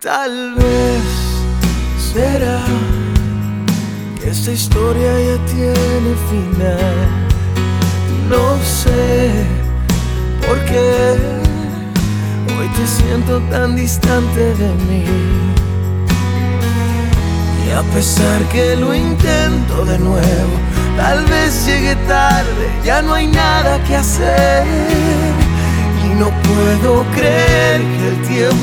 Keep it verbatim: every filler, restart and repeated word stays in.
Tal vez será que esta historia ya tiene final. No sé por qué hoy te siento tan distante de mí. Y a pesar que lo intento de nuevo, tal vez llegue tarde, ya no hay nada que hacer. Y no puedo creer que el tiempo